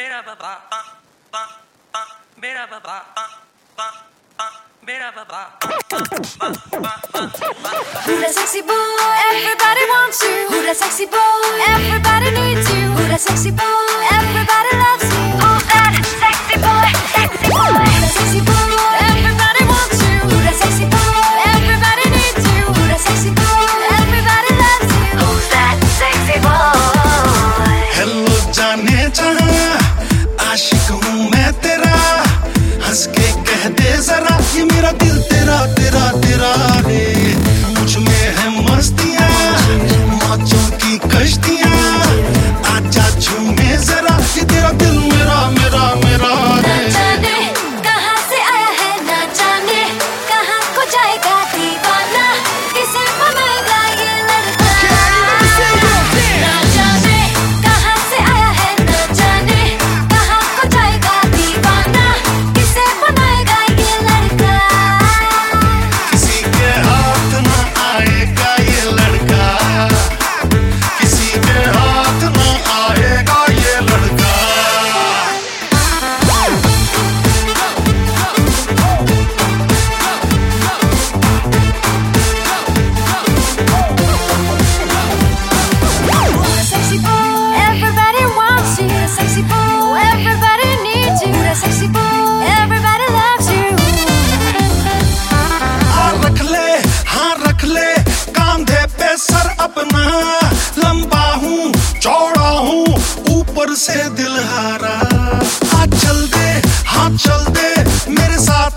मेरा बाबा मेरा बाबा मेरा बाबा Who that sexy boy? Everybody wants you. Who that sexy boy? Everybody needs you. Who that sexy boy? Everybody loves you. Who's that sexy boy? Sexy boy. Who that sexy boy? Everybody wants you. Who that sexy boy? Everybody needs you. Who that sexy boy? Everybody loves you. Who's that sexy boy? Hello जाने जहां आशिक हूँ मैं तेरा हंस के कह दे जरा ये मेरा दिल तेरा तेरा तेरा है मुझ में है मस्तियाँ मौजों की कश्तियाँ आजा झूमे जरा ये तेरा दिल मेरा मेरा मेरा है ना जाने कहाँ से आया है ना जाने कहाँ को जाएगा दीवाना किसे बनाएगा ये लड़का ना जाने कहाँ से आया है ना जाने कहाँ को जाएगा दीवाना किसे बनाएगा ये लड़का किसी के हाथ ना आएगा ये लड़का किसी के हाथ ना आएगा ये लड़का Sexy boy, everybody wants you. Sexy boy, everybody needs you. That sexy boy, everybody loves you. रख ले हाँ रख ले कांधे पे सर अपना लंबा हूँ चौड़ा हूँ ऊपर से दिल हारा हाँ चल दे मेरे साथ